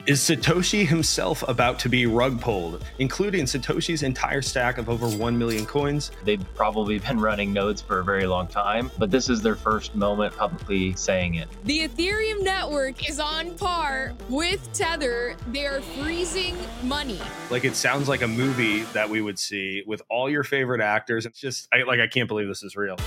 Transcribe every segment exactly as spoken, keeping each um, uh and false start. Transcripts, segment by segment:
Is Satoshi himself about to be rug pulled, including Satoshi's entire stack of over one million coins? They've probably been running nodes for a very long time, but this is their first moment publicly saying it. The Ethereum network is on par with Tether. They are freezing money. Like, it sounds like a movie that we would see with all your favorite actors. It's just, I, like, I can't believe this is real.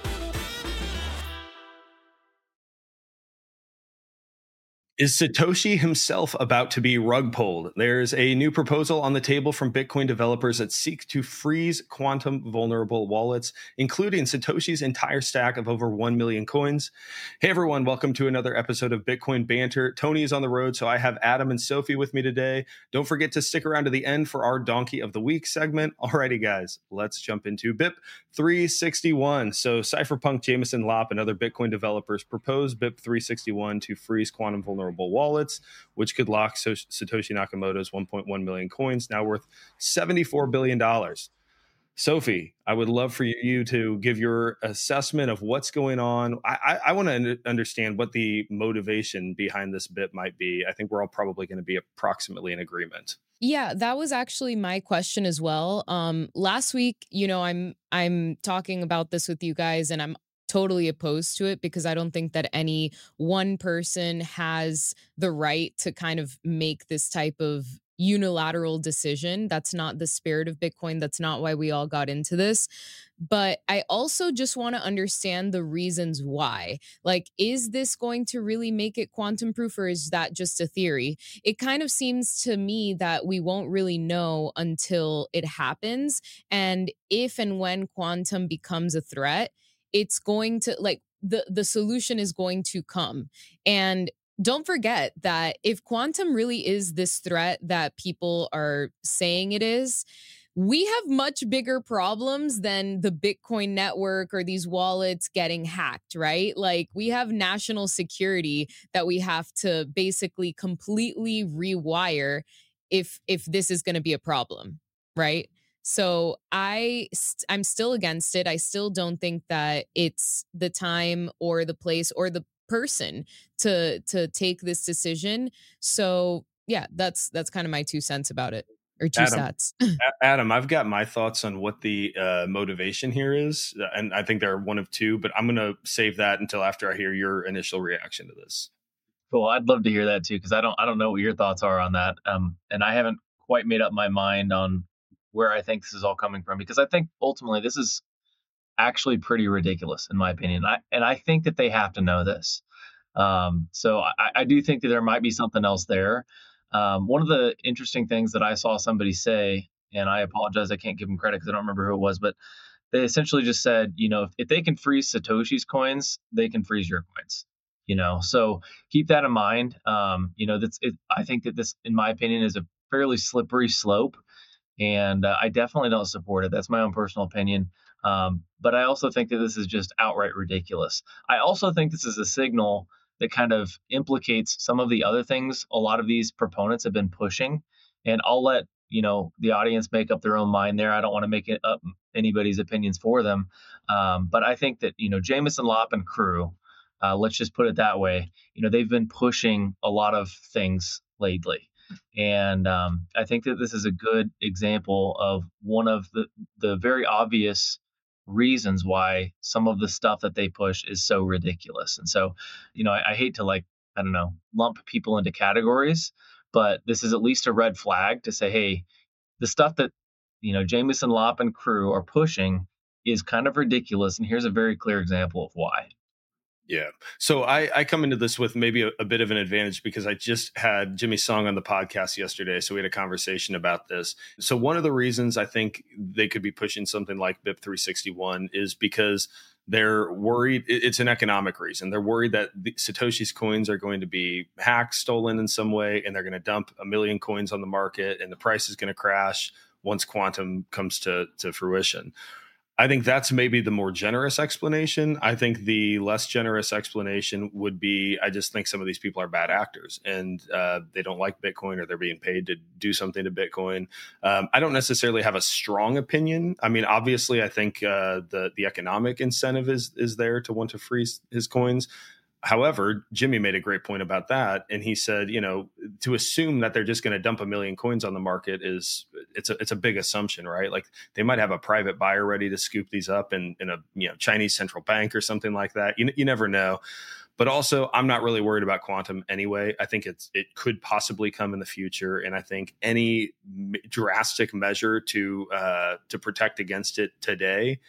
Is Satoshi himself about to be rug pulled? There's a new proposal on the table from Bitcoin developers that seek to freeze quantum vulnerable wallets, including Satoshi's entire stack of over one million coins. Hey everyone, welcome to another episode of Bitcoin Banter. Tony is on the road, so I have Adam and Sophie with me today. Don't forget to stick around to the end for our Donkey of the Week segment. Alrighty guys, let's jump into B I P three sixty-one. So Cypherpunk, Jameson Lopp, and other Bitcoin developers propose B I P three sixty-one to freeze quantum vulnerable wallets, which could lock Satoshi Nakamoto's one point one million coins, now worth seventy-four billion dollars. Sophie, I would love for you to give your assessment of what's going on. I, I, I want to understand what the motivation behind this B I P might be. I think we're all probably going to be approximately in agreement. Yeah, that was actually my question as well. Um, last week, you know, I'm I'm talking about this with you guys, and I'm totally opposed to it because I don't think that any one person has the right to kind of make this type of unilateral decision. That's not the spirit of Bitcoin. That's not why we all got into this. But I also just want to understand the reasons why. Like, is this going to really make it quantum proof, or is that just a theory? It kind of seems to me that we won't really know until it happens. And if and when quantum becomes a threat, it's going to, like, the the solution is going to come. And don't forget that if quantum really is this threat that people are saying it is, we have much bigger problems than the Bitcoin network or these wallets getting hacked, right? Like, we have national security that we have to basically completely rewire if if this is going to be a problem, right? So I, st- I'm still against it. I still don't think that it's the time or the place or the person to to take this decision. So yeah, that's that's kind of my two cents about it, or two Adam, sats. Adam, I've got my thoughts on what the uh, motivation here is, and I think there are one of two, but I'm going to save that until after I hear your initial reaction to this. Cool. I'd love to hear that too, because I don't I don't know what your thoughts are on that, um, and I haven't quite made up my mind on where I think this is all coming from, because I think ultimately this is actually pretty ridiculous in my opinion. I, and I think that they have to know this. Um, so I, I do think that there might be something else there. Um, one of the interesting things that I saw somebody say, and I apologize, I can't give them credit because I don't remember who it was, but they essentially just said, you know, if, if they can freeze Satoshi's coins, they can freeze your coins. You know, so keep that in mind. Um, you know, that's it, I think that this, in my opinion, is a fairly slippery slope. And uh, I definitely don't support it. That's my own personal opinion. Um, but I also think that this is just outright ridiculous. I also think this is a signal that kind of implicates some of the other things a lot of these proponents have been pushing. And I'll let, you know, the audience make up their own mind there. I don't want to make it up anybody's opinions for them. Um, but I think that, you know, Jameson Lopp and crew, uh, let's just put it that way, you know, they've been pushing a lot of things lately. And um, I think that this is a good example of one of the, the very obvious reasons why some of the stuff that they push is so ridiculous. And so, you know, I, I hate to, like, I don't know, lump people into categories, but this is at least a red flag to say, hey, the stuff that, you know, Jameson Lopp and crew are pushing is kind of ridiculous. And here's a very clear example of why. Yeah. So I, I come into this with maybe a, a bit of an advantage because I just had Jimmy Song on the podcast yesterday. So we had a conversation about this. So one of the reasons I think they could be pushing something like B I P three sixty-one is because they're worried. It's an economic reason. They're worried that the Satoshi's coins are going to be hacked, stolen in some way, and they're going to dump a million coins on the market and the price is going to crash once quantum comes to, to fruition. I think that's maybe the more generous explanation. I think the less generous explanation would be, I just think some of these people are bad actors and uh, they don't like Bitcoin, or they're being paid to do something to Bitcoin. Um, I don't necessarily have a strong opinion. I mean, obviously, I think uh, the the economic incentive is is there to want to freeze his coins. However, Jimmy made a great point about that. And he said, you know, to assume that they're just going to dump a million coins on the market is it's a, it's a big assumption, right? Like they might have a private buyer ready to scoop these up in, in a, you know, Chinese central bank or something like that. You, you never know. But also, I'm not really worried about quantum anyway. I think it's it could possibly come in the future, and I think any drastic measure to uh, to protect against it today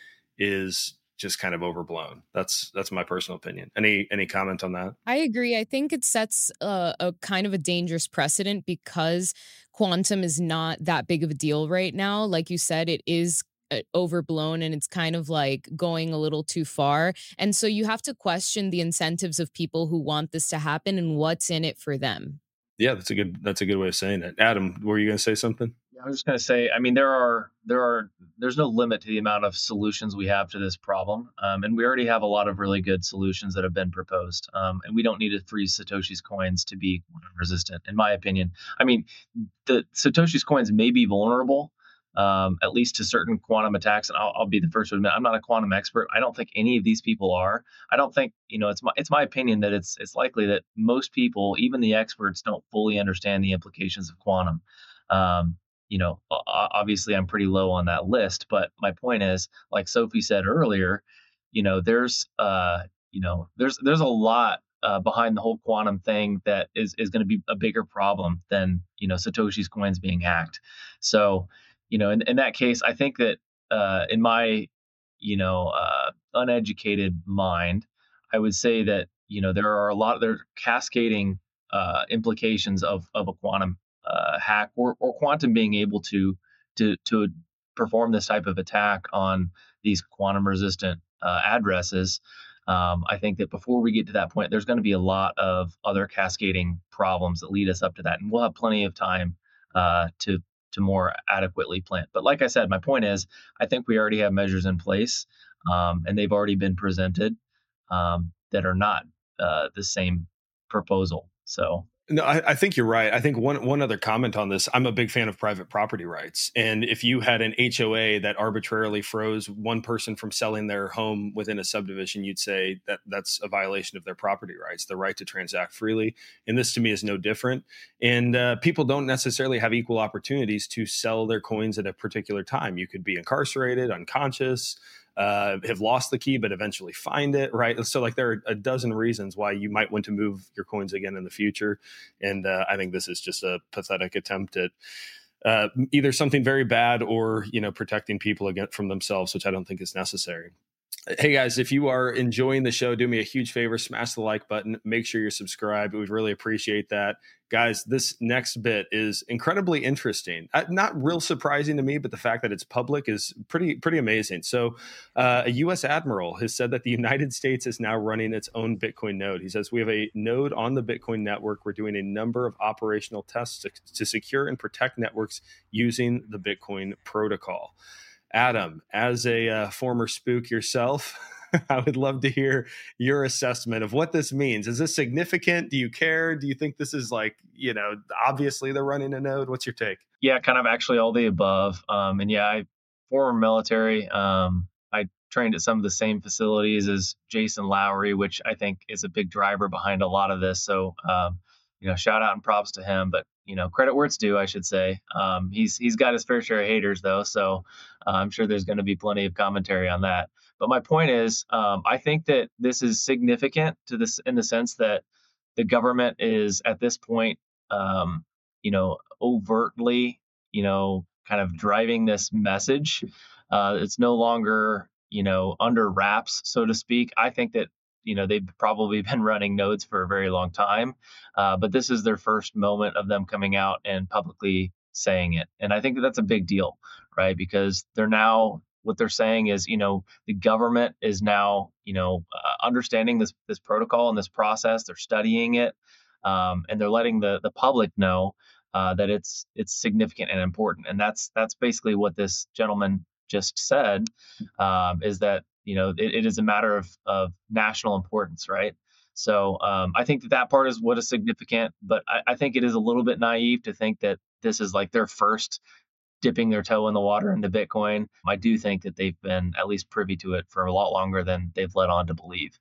is just kind of overblown. That's that's my personal opinion. Any any comment on that? I agree. I think it sets a, a kind of a dangerous precedent because quantum is not that big of a deal right now. Like you said, it is uh, overblown and it's kind of like going a little too far. And so you have to question the incentives of people who want this to happen and what's in it for them. Yeah, that's a good that's a good way of saying it. Adam, were you going to say something? I was just going to say, I mean, there are there are there's no limit to the amount of solutions we have to this problem, um, and we already have a lot of really good solutions that have been proposed, um, and we don't need to freeze Satoshi's coins to be quantum resistant, in my opinion. I mean, the Satoshi's coins may be vulnerable, um, at least to certain quantum attacks, and I'll, I'll be the first to admit I'm not a quantum expert. I don't think any of these people are. I don't think you know it's my it's my opinion that it's it's likely that most people, even the experts, don't fully understand the implications of quantum. Um, you know, obviously I'm pretty low on that list, but my point is, like Sophie said earlier, you know, there's, uh, you know, there's, there's a lot uh, behind the whole quantum thing that is, is going to be a bigger problem than, you know, Satoshi's coins being hacked. So, you know, in, in that case, I think that uh, in my, you know, uh, uneducated mind, I would say that, you know, there are a lot, there are cascading uh, implications of, of a quantum Uh, hack or, or quantum being able to to to perform this type of attack on these quantum resistant uh, addresses. Um, I think that before we get to that point, there's going to be a lot of other cascading problems that lead us up to that, and we'll have plenty of time uh, to to more adequately plan. But like I said, my point is, I think we already have measures in place, um, and they've already been presented um, that are not uh, the same proposal. So. No, I, I think you're right. I think one one other comment on this. I'm a big fan of private property rights, and if you had an H O A that arbitrarily froze one person from selling their home within a subdivision, you'd say that that's a violation of their property rights, the right to transact freely. And this, to me, is no different. And uh, people don't necessarily have equal opportunities to sell their coins at a particular time. You could be incarcerated, unconscious. Uh, have lost the key, but eventually find it, right? So like there are a dozen reasons why you might want to move your coins again in the future. And uh, I think this is just a pathetic attempt at uh, either something very bad or, you know, protecting people again from themselves, which I don't think is necessary. Hey guys, if you are enjoying the show, do me a huge favor, smash the like button, make sure you're subscribed. We'd really appreciate that. Guys, this next bit is incredibly interesting. Uh, not real surprising to me, but the fact that it's public is pretty pretty amazing. So uh, a U S admiral has said that the United States is now running its own Bitcoin node. He says, we have a node on the Bitcoin network. We're doing a number of operational tests to, to secure and protect networks using the Bitcoin protocol. Adam, as a uh, former spook yourself, I would love to hear your assessment of what this means. Is this significant? Do you care? Do you think this is like, you know, obviously they're running a node? What's your take? Yeah, kind of actually all the above. Um, and yeah, I former military. Um, I trained at some of the same facilities as Jason Lowery, which I think is a big driver behind a lot of this. So, um, you know, shout out and props to him. But you know, credit where it's due, I should say. Um, he's he's got his fair share of haters, though, so uh, I'm sure there's going to be plenty of commentary on that. But my point is, um, I think that this is significant to this in the sense that the government is at this point, um, you know, overtly, you know, kind of driving this message. Uh, it's no longer, you know, under wraps, so to speak. I think that you know they've probably been running nodes for a very long time, uh, but this is their first moment of them coming out and publicly saying it, and I think that that's a big deal, right? Because they're now what they're saying is, you know, the government is now, you know, uh, understanding this this protocol and this process. They're studying it, um, and they're letting the the public know uh, that it's it's significant and important, and that's that's basically what this gentleman just said, um, is that you know it, it is a matter of of national importance, right? So um, I think that that part is what is significant, but I, I think it is a little bit naive to think that this is like their first dipping their toe in the water into Bitcoin. I do think that they've been at least privy to it for a lot longer than they've led on to believe.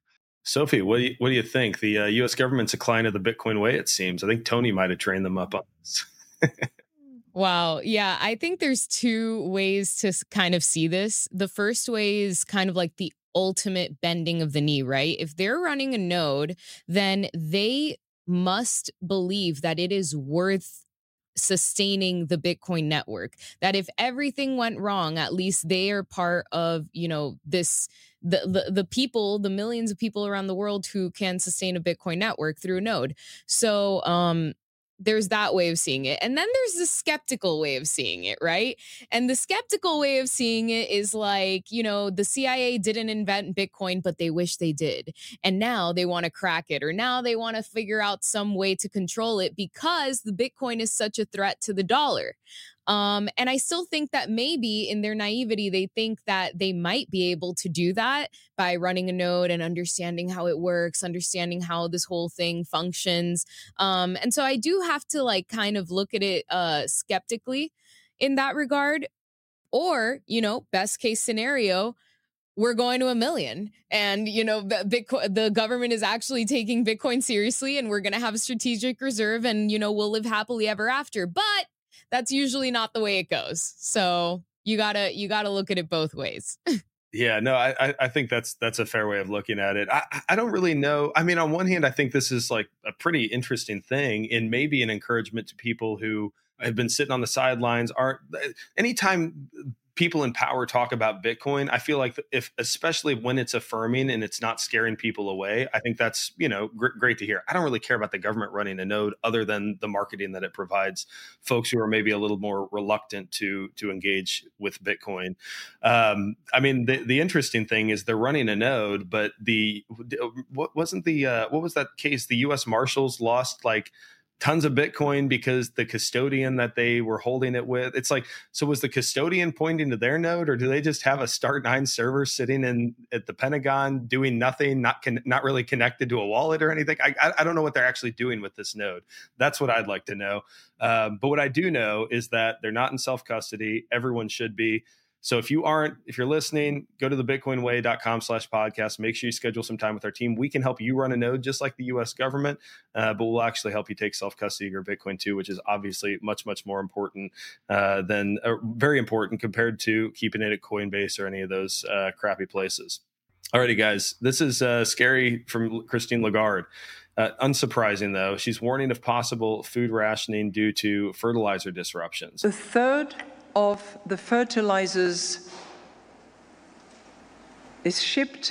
Sophie, what do you, what do you think? The uh, U S government's a client of the Bitcoin way, it seems. I think Tony might have trained them up on this. Wow. Yeah. I think there's two ways to kind of see this. The first way is kind of like the ultimate bending of the knee, right? If they're running a node, then they must believe that it is worth sustaining the Bitcoin network. That if everything went wrong, at least they are part of, you know, this the, the the people, the millions of people around the world who can sustain a Bitcoin network through a node. So um there's that way of seeing it. And then there's the skeptical way of seeing it, right? And the skeptical way of seeing it is like, you know, the C I A didn't invent Bitcoin, but they wish they did. And now they want to crack it, or now they want to figure out some way to control it because the Bitcoin is such a threat to the dollar. Um, and I still think that maybe in their naivety, they think that they might be able to do that by running a node and understanding how it works, understanding how this whole thing functions. Um, and so I do have to like kind of look at it uh, skeptically in that regard. Or, you know, best case scenario, we're going to a million, and you know, Bitcoin, the government is actually taking Bitcoin seriously, and we're going to have a strategic reserve, and you know, we'll live happily ever after. But that's usually not the way it goes. So you gotta you gotta look at it both ways. Yeah, no, I I think that's that's a fair way of looking at it. I I don't really know. I mean, on one hand, I think this is like a pretty interesting thing, and maybe an encouragement to people who have been sitting on the sidelines. Aren't anytime people in power talk about Bitcoin, I feel like if, especially when it's affirming and it's not scaring people away, I think that's, you know, gr- great to hear. I don't really care about the government running a node other than the marketing that it provides folks who are maybe a little more reluctant to, to engage with Bitcoin. Um, I mean, the, the interesting thing is they're running a node, but the, what wasn't the, uh, what was that case? The U S Marshals lost like tons of Bitcoin because the custodian that they were holding it with, it's like, so was the custodian pointing to their node, or do they just have a Start nine server sitting in at the Pentagon doing nothing, not con- not really connected to a wallet or anything? I, I don't know what they're actually doing with this node. That's what I'd like to know. Um, but what I do know is that they're not in self-custody. Everyone should be. So if you aren't, if you're listening, go to the bitcoin way dot com slash podcast. Make sure you schedule some time with our team. We can help you run a node just like the U S government, uh, but we'll actually help you take self-custody of your Bitcoin too, which is obviously much, much more important uh, than, uh, very important compared to keeping it at Coinbase or any of those uh, crappy places. Alrighty, guys, this is uh, scary from Christine Lagarde. Uh, unsurprising, though, she's warning of possible food rationing due to fertilizer disruptions. A third of the fertilizers is shipped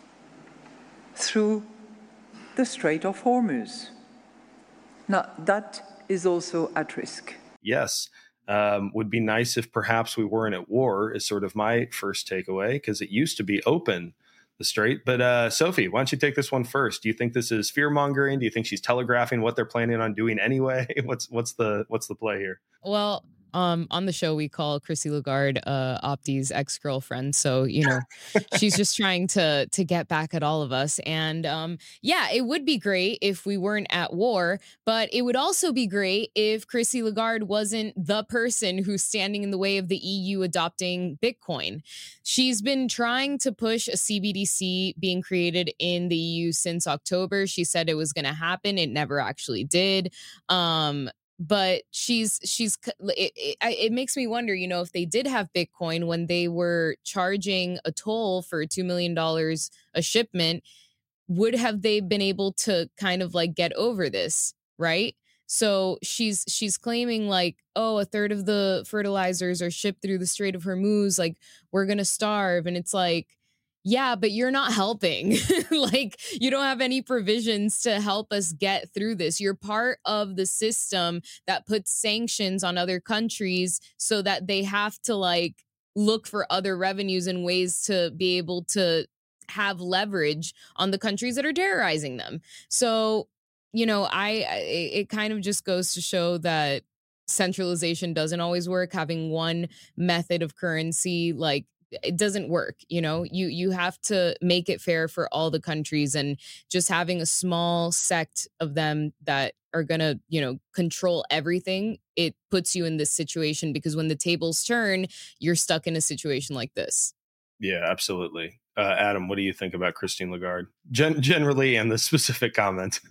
through the Strait of Hormuz. Now, that is also at risk. Yes. Um, would be nice if perhaps we weren't at war, is sort of my first takeaway, because it used to be open, the strait. But uh, Sophie, why don't you take this one first? Do you think this is fear mongering? Do you think she's telegraphing what they're planning on doing anyway? What's what's the what's the play here? Well, um, on the show, we call Chrissy Lagarde uh, Opti's ex-girlfriend. So, you know, she's just trying to to get back at all of us. And um, yeah, it would be great if we weren't at war, but it would also be great if Chrissy Lagarde wasn't the person who's standing in the way of the E U adopting Bitcoin. She's been trying to push a C B D C being created in the E U since October. She said it was going to happen. It never actually did. Um, But she's she's it, it, it makes me wonder, you know, if they did have Bitcoin when they were charging a toll for two million dollars a shipment, would have they been able to kind of like get over this, right? So she's she's claiming like, oh, a third of the fertilizers are shipped through the Strait of Hormuz, like we're gonna starve, and it's like, yeah, but you're not helping. Like, you don't have any provisions to help us get through this. You're part of the system that puts sanctions on other countries so that they have to like look for other revenues and ways to be able to have leverage on the countries that are terrorizing them. So, you know, I, I it kind of just goes to show that centralization doesn't always work. Having one method of currency, like, it doesn't work. You know, you you have to make it fair for all the countries, and just having a small sect of them that are going to, you know, control everything, it puts you in this situation, because when the tables turn, you're stuck in a situation like this. Yeah, absolutely. Uh, Adam, what do you think about Christine Lagarde, Gen- generally, and the specific comment?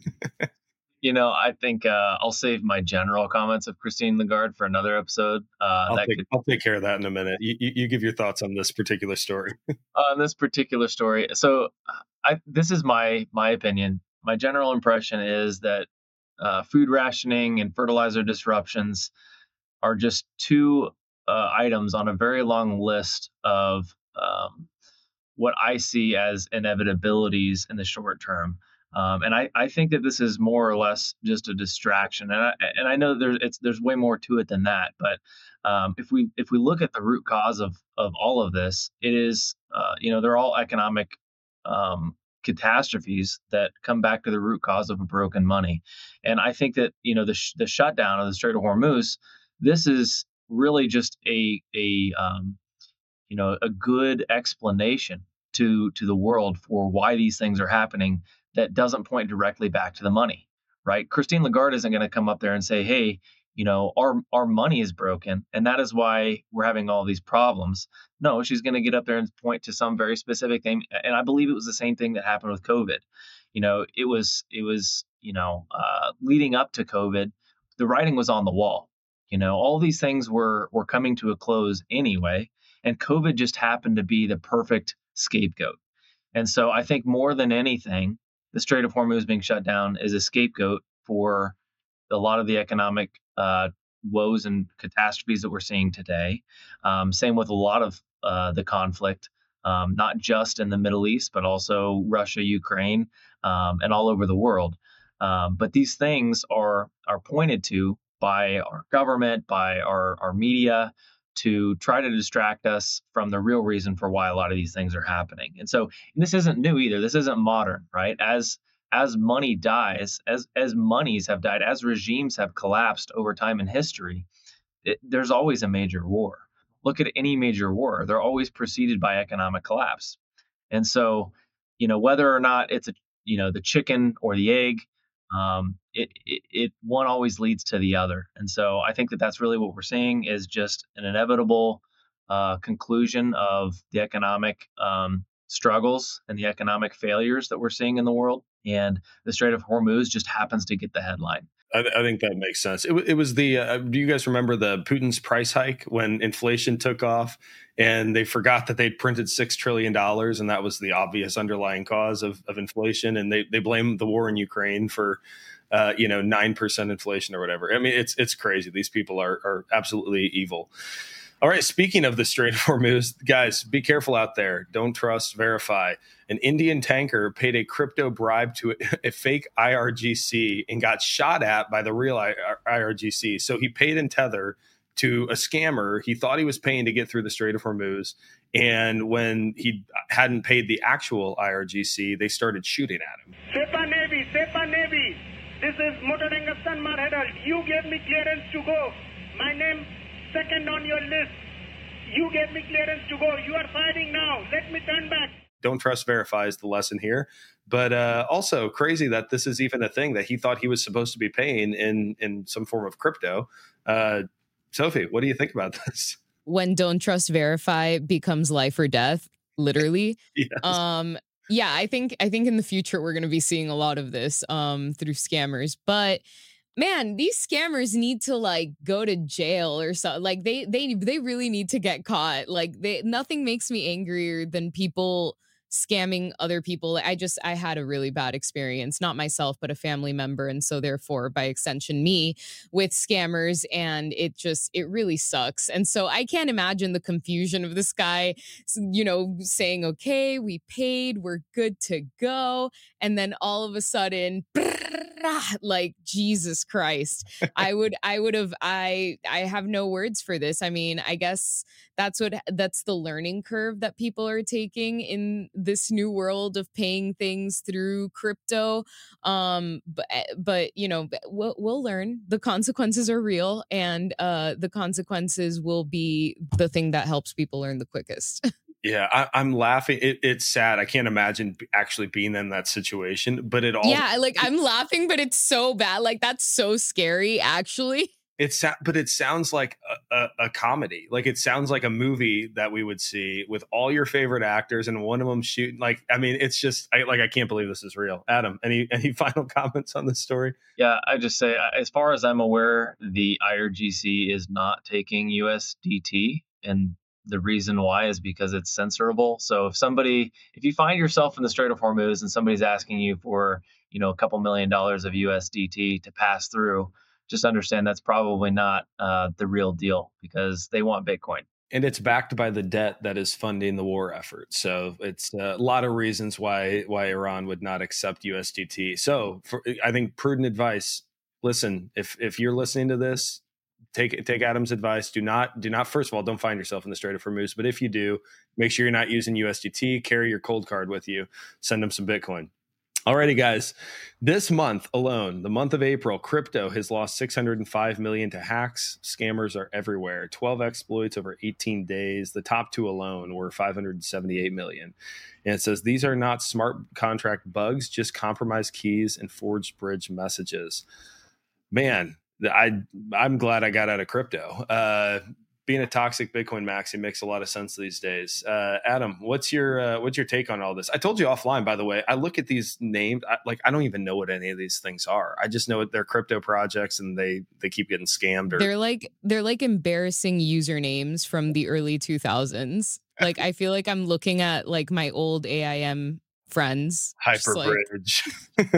You know, I think uh, I'll save my general comments of Christine Lagarde for another episode. Uh, I'll, that take, could, I'll take care of that in a minute. You, you, you give your thoughts on this particular story. on this particular story. So, I this is my my opinion. My general impression is that uh, food rationing and fertilizer disruptions are just two uh, items on a very long list of um, what I see as inevitabilities in the short term. Um, and I, I think that this is more or less just a distraction. And I, and I know there's it's there's way more to it than that. But um, if we if we look at the root cause of of all of this, it is uh, you know they're all economic um, catastrophes that come back to the root cause of a broken money. And I think that you know the sh- the shutdown of the Strait of Hormuz, this is really just a a um, you know a good explanation to to the world for why these things are happening that doesn't point directly back to the money, right? Christine Lagarde isn't going to come up there and say, hey, you know our our money is broken and that is why we're having all these problems. No, she's going to get up there and point to some very specific thing. And I believe it was the same thing that happened with COVID. you know it was it was you know uh, leading up to COVID, the writing was on the wall. You know all these things were were coming to a close anyway, and COVID just happened to be the perfect scapegoat. And so I think more than anything, the Strait of Hormuz being shut down is a scapegoat for a lot of the economic uh, woes and catastrophes that we're seeing today. Um, same with a lot of uh, the conflict, um, not just in the Middle East, but also Russia, Ukraine, um, and all over the world. Um, but these things are are pointed to by our government, by our, our media, to try to distract us from the real reason for why a lot of these things are happening. And so and this isn't new either. This isn't modern, right? As as money dies, as as monies have died, as regimes have collapsed over time in history, it, there's always a major war. Look at any major war; they're always preceded by economic collapse. And so, you know, whether or not it's a you know the chicken or the egg, um, it, it it one always leads to the other. And so, I think that that's really what we're seeing is just an inevitable uh, conclusion of the economic um, struggles and the economic failures that we're seeing in the world. And the Strait of Hormuz just happens to get the headline. I, I think that makes sense. It, it was the, uh, do you guys remember the Putin's price hike when inflation took off and they forgot that they'd printed six trillion dollars and that was the obvious underlying cause of, of inflation. And they, they blame the war in Ukraine for, uh, you know, nine percent inflation or whatever. I mean, it's, it's crazy. These people are, are absolutely evil. All right. Speaking of the Strait of Hormuz, guys, be careful out there. Don't trust, verify. An Indian tanker paid a crypto bribe to a fake I R G C and got shot at by the real I R G C. So he paid in Tether to a scammer. He thought he was paying to get through the Strait of Hormuz. And when he hadn't paid the actual I R G C, they started shooting at him. Sepa Navy, Sepa Navy. This is Motoranga Sanmar Herald. You gave me clearance to go. My name second on your list. You gave me clearance to go. You are fighting now. Let me turn back. Don't trust, verify is the lesson here. But uh, also crazy that this is even a thing that he thought he was supposed to be paying in, in some form of crypto. Uh, Sophie, what do you think about this? When don't trust, verify becomes life or death, literally. Yes. Um, yeah, I think I think in the future we're going to be seeing a lot of this um, through scammers. But man, these scammers need to like go to jail or something. Like they they they really need to get caught. Like they nothing makes me angrier than people scamming other people. I just I had a really bad experience, not myself, but a family member, and so therefore by extension me, with scammers, and it just it really sucks. And so I can't imagine the confusion of this guy, you know, saying, okay, we paid, we're good to go, and then all of a sudden like Jesus Christ. I would I would have I I have no words for this. I mean, I guess that's what that's the learning curve that people are taking in this new world of paying things through crypto. Um but but you know, we'll we'll learn. The consequences are real, and uh the consequences will be the thing that helps people learn the quickest. Yeah, I, I'm laughing. It, it's sad. I can't imagine actually being in that situation, but it all. Yeah, like I'm laughing, but it's so bad. Like that's so scary, actually. It's but it sounds like a, a, a comedy. Like it sounds like a movie that we would see with all your favorite actors and one of them shooting. Like, I mean, it's just I, like I can't believe this is real. Adam, any any final comments on this story? Yeah, I just say, as far as I'm aware, the I R G C is not taking U S D T, and the reason why is because it's censorable. So if somebody, if you find yourself in the Strait of Hormuz and somebody's asking you for, you know, a couple million dollars of U S D T to pass through, just understand that's probably not uh, the real deal, because they want Bitcoin. And it's backed by the debt that is funding the war effort. So it's a lot of reasons why why Iran would not accept U S D T. So for, I think prudent advice. Listen, if if you're listening to this, take take Adam's advice. Do not do not first of all, don't find yourself in the Strait of Hormuz. But if you do, make sure you're not using U S D T. Carry your cold card with you. Send them some Bitcoin. Alrighty, guys. This month alone, the month of April, crypto has lost six hundred five million dollars to hacks. Scammers are everywhere. twelve exploits over eighteen days. The top two alone were five hundred seventy-eight million dollars. And it says these are not smart contract bugs, just compromised keys and forged bridge messages. Man, I I'm glad I got out of crypto. Uh, being a toxic Bitcoin maxi makes a lot of sense these days. Uh, Adam, what's your uh, what's your take on all this? I told you offline, by the way. I look at these names, I, like I don't even know what any of these things are. I just know they're crypto projects, and they they keep getting scammed. Or they're like they're like embarrassing usernames from the early two thousands. Like I feel like I'm looking at like my old A I M friends. Hyperbridge, like...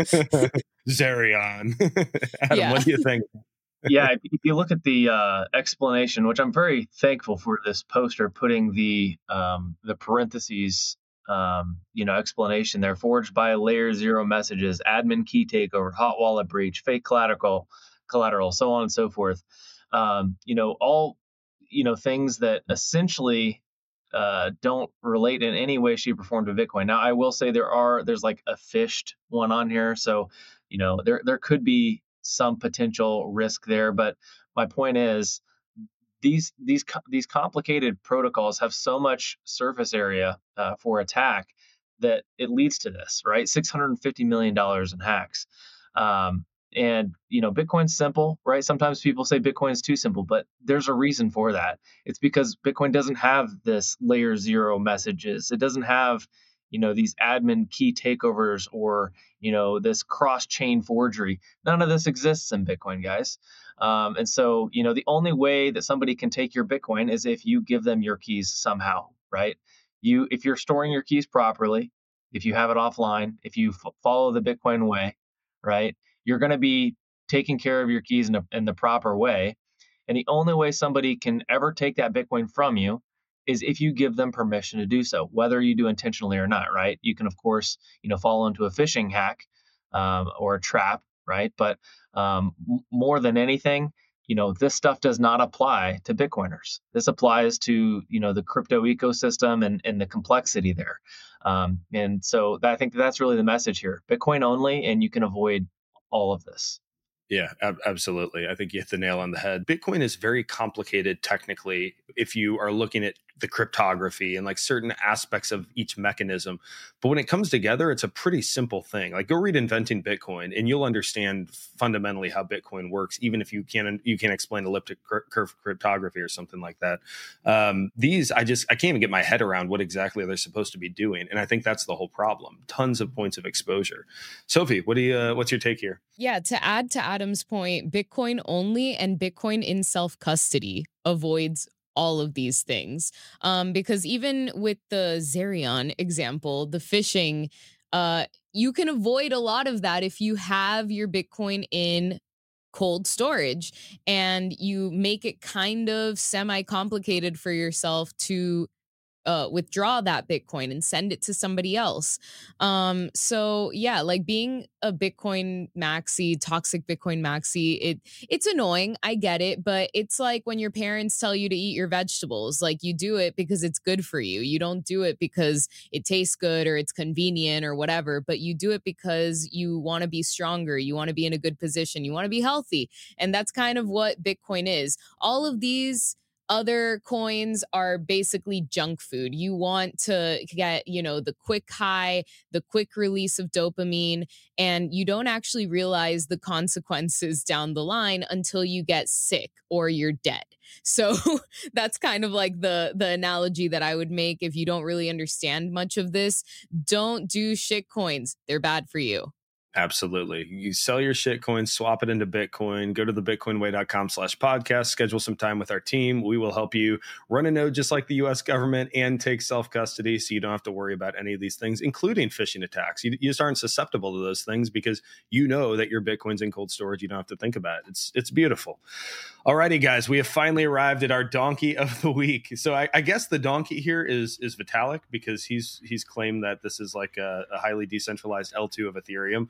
Zerion. Adam, yeah. What do you think? Yeah, if you look at the uh, explanation, which I'm very thankful for this poster putting the um, the parentheses, um, you know, explanation there, forged by layer zero messages, admin key takeover, hot wallet breach, fake collateral, collateral, so on and so forth. Um, you know, all, you know, things that essentially uh, don't relate in any way, shape, or form to Bitcoin. Now, I will say there are, there's like a phished one on here. So, you know, there there could be some potential risk there, but my point is these these these complicated protocols have so much surface area uh, for attack that it leads to this, right? six hundred fifty million dollars in hacks. Um, and, you know, Bitcoin's simple, right? Sometimes people say Bitcoin's too simple, but there's a reason for that. It's because Bitcoin doesn't have this layer zero messages. It doesn't have, you know, these admin key takeovers or, you know, this cross-chain forgery. None of this exists in Bitcoin, guys. Um, and so, you know, the only way that somebody can take your Bitcoin is if you give them your keys somehow, right? You, if you're storing your keys properly, if you have it offline, if you f- follow the Bitcoin way, right, you're going to be taking care of your keys in, a, in the proper way. And the only way somebody can ever take that Bitcoin from you is if you give them permission to do so, whether you do intentionally or not, right? You can, of course, you know, fall into a phishing hack um, or a trap, right? But um, m- more than anything, you know, this stuff does not apply to Bitcoiners. This applies to, you know, the crypto ecosystem and, and the complexity there. Um, and so that, I think that's really the message here. Bitcoin only, and you can avoid all of this. Yeah, ab- absolutely. I think you hit the nail on the head. Bitcoin is very complicated technically if you are looking at the cryptography and like certain aspects of each mechanism. But when it comes together, it's a pretty simple thing. Like go read Inventing Bitcoin and you'll understand fundamentally how Bitcoin works, even if you can't you can't explain elliptic curve cryptography or something like that. Um, these, I just, I can't even get my head around what exactly they're supposed to be doing. And I think that's the whole problem. Tons of points of exposure. Sophie, what do you, uh, what's your take here? Yeah, to add to Adam's point, Bitcoin only and Bitcoin in self-custody avoids all of these things. Um, because even with the Zerion example, the phishing, uh, you can avoid a lot of that if you have your Bitcoin in cold storage and you make it kind of semi-complicated for yourself to Uh, withdraw that Bitcoin and send it to somebody else. Um, so yeah, like being a Bitcoin maxi, toxic Bitcoin maxi, it it's annoying. I get it, but it's like when your parents tell you to eat your vegetables, like you do it because it's good for you. You don't do it because it tastes good or it's convenient or whatever, but you do it because you want to be stronger. You want to be in a good position. You want to be healthy. And that's kind of what Bitcoin is. All of these other coins are basically junk food. You want to get, you know, the quick high, the quick release of dopamine, and you don't actually realize the consequences down the line until you get sick or you're dead. So that's kind of like the the analogy that I would make if you don't really understand much of this. Don't do shit coins. They're bad for you. Absolutely. You sell your shit coins, swap it into Bitcoin, go to the bitcoinway.com slash podcast, schedule some time with our team. We will help you run a node just like the U S government and take self-custody so you don't have to worry about any of these things, including phishing attacks. You, you just aren't susceptible to those things because you know that your Bitcoin's in cold storage. You don't have to think about it. It's, it's beautiful. Alrighty, guys, we have finally arrived at our donkey of the week. So I, I guess the donkey here is is Vitalik because he's he's claimed that this is like a, a highly decentralized L two of Ethereum.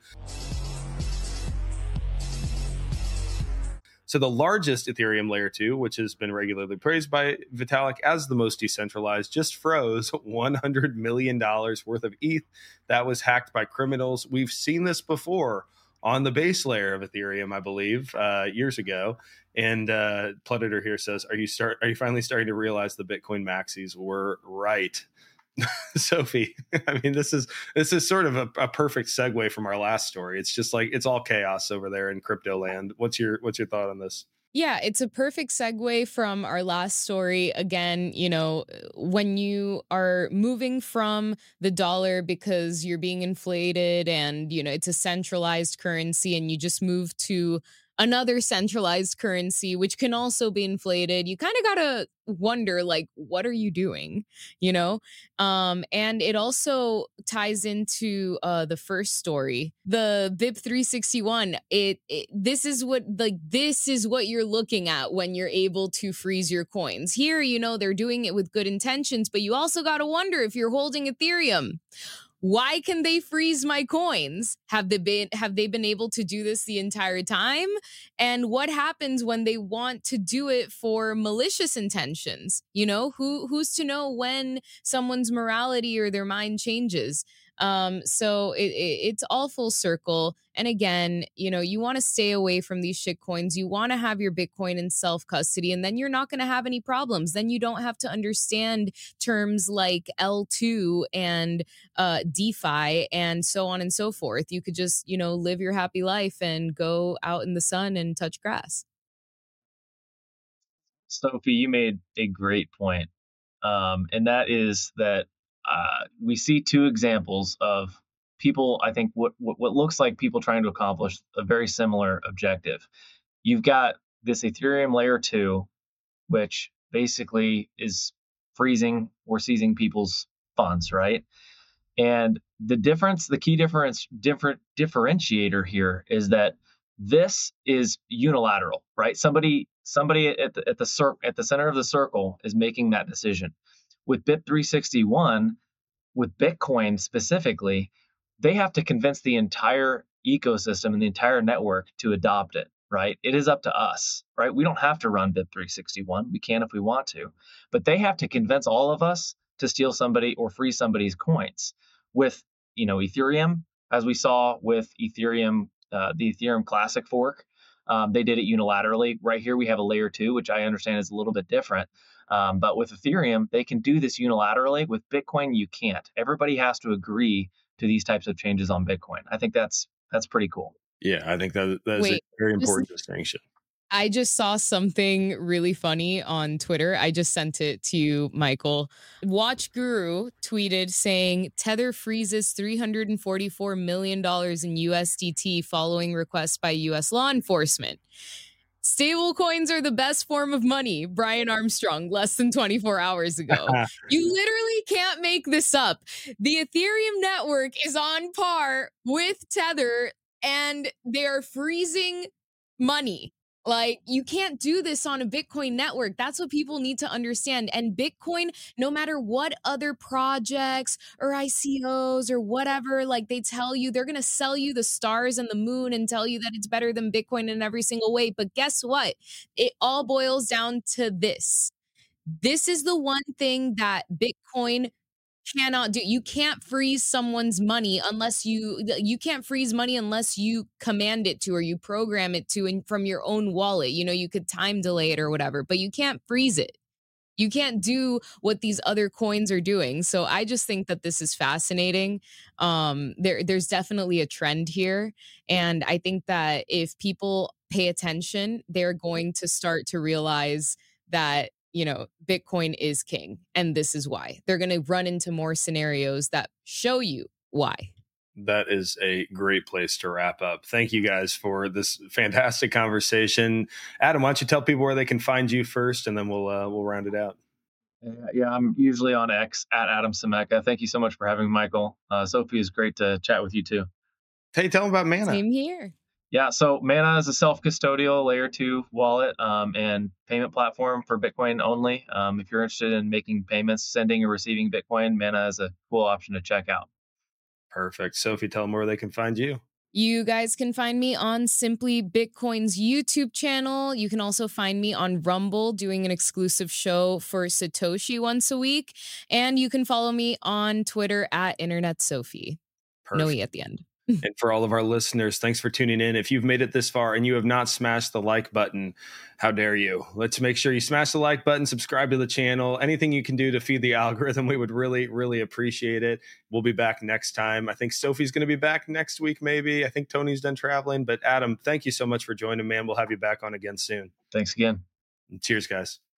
So the largest Ethereum layer two, which has been regularly praised by Vitalik as the most decentralized, just froze one hundred million dollars worth of E T H that was hacked by criminals. We've seen this before on the base layer of Ethereum, I believe, uh, years ago. And uh, Predator here says, "Are you start? Are you finally starting to realize the Bitcoin maxis were right?" Sophie, I mean, this is this is sort of a, a perfect segue from our last story. It's just like it's all chaos over there in crypto land. What's your what's your thought on this? Yeah, it's a perfect segue from our last story. Again, you know, when you are moving from the dollar because you're being inflated and, you know, it's a centralized currency and you just move to another centralized currency, which can also be inflated, you kind of got to wonder, like, what are you doing? You know? Um, and it also ties into uh, the first story, the B I P three sixty-one. It, it this is what like this is what you're looking at when you're able to freeze your coins. Here, you know, they're doing it with good intentions, but you also got to wonder if you're holding Ethereum. Why can they freeze my coins? Have they been have they been able to do this the entire time? And what happens when they want to do it for malicious intentions? You know, who who's to know when someone's morality or their mind changes? Um, so it, it, it's all full circle. And again, you know, you want to stay away from these shit coins. You want to have your Bitcoin in self-custody, and then you're not going to have any problems. Then you don't have to understand terms like L two and uh, DeFi and so on and so forth. You could just, you know, live your happy life and go out in the sun and touch grass. Sophie, you made a great point. Um, and that is that uh, we see two examples of people, I think, what, what what looks like people trying to accomplish a very similar objective. You've got this Ethereum layer two, which basically is freezing or seizing people's funds, right? And the difference, the key difference, different differentiator here is that this is unilateral, right? Somebody, somebody at the at the cir- at the center of the circle is making that decision. With B I P three sixty-one, with Bitcoin specifically, they have to convince the entire ecosystem and the entire network to adopt it, right? It is up to us, right? We don't have to run B I P three sixty-one. We can if we want to, but they have to convince all of us to steal somebody or free somebody's coins. With, you know, Ethereum, as we saw with Ethereum, uh, the Ethereum Classic fork, um, they did it unilaterally. Right here, we have a layer two, which I understand is a little bit different. Um, but with Ethereum, they can do this unilaterally. With Bitcoin, you can't. Everybody has to agree to these types of changes on Bitcoin. I think that's that's pretty cool. Yeah, I think that that is Wait, a very important just, distinction. I just saw something really funny on Twitter. I just sent it to you, Michael. Watch Guru tweeted saying Tether freezes three hundred forty-four million dollars in U S D T following requests by U S law enforcement. Stable coins are the best form of money, Brian Armstrong, less than twenty-four hours ago. You literally can't make this up. The Ethereum network is on par with Tether, and they are freezing money. Like, you can't do this on a Bitcoin network. That's what people need to understand. And Bitcoin, no matter what other projects or I C Os or whatever, like they tell you, they're going to sell you the stars and the moon and tell you that it's better than Bitcoin in every single way. But guess what? It all boils down to this. This is the one thing that Bitcoin cannot do. You can't freeze someone's money unless you you can't freeze money unless you command it to or you program it to in, from your own wallet. You know, you could time delay it or whatever, but you can't freeze it. You can't do what these other coins are doing. So I just think that this is fascinating. Um, there, there's definitely a trend here. And I think that if people pay attention, they're going to start to realize that, you know, Bitcoin is king. And this is why. They're going to run into more scenarios that show you why. That is a great place to wrap up. Thank you guys for this fantastic conversation. Adam, why don't you tell people where they can find you first, and then we'll uh, we'll round it out. Yeah, yeah, I'm usually on X at Adam Semeka. Thank you so much for having me, Michael. Uh, Sophie, is great to chat with you too. Hey, tell them about Mana. Same here. Yeah, so Mana is a self-custodial layer two wallet um, and payment platform for Bitcoin only. Um, if you're interested in making payments, sending or receiving Bitcoin, Mana is a cool option to check out. Perfect. Sophie, tell them where they can find you. You guys can find me on Simply Bitcoin's YouTube channel. You can also find me on Rumble doing an exclusive show for Satoshi once a week. And you can follow me on Twitter at Internet Sophie. No E at the end. And for all of our listeners, thanks for tuning in. If you've made it this far and you have not smashed the like button, how dare you? Let's make sure you smash the like button, subscribe to the channel. Anything you can do to feed the algorithm, we would really, really appreciate it. We'll be back next time. I think Sophie's going to be back next week, maybe. I think Tony's done traveling. But Adam, thank you so much for joining, man. We'll have you back on again soon. Thanks again. And cheers, guys.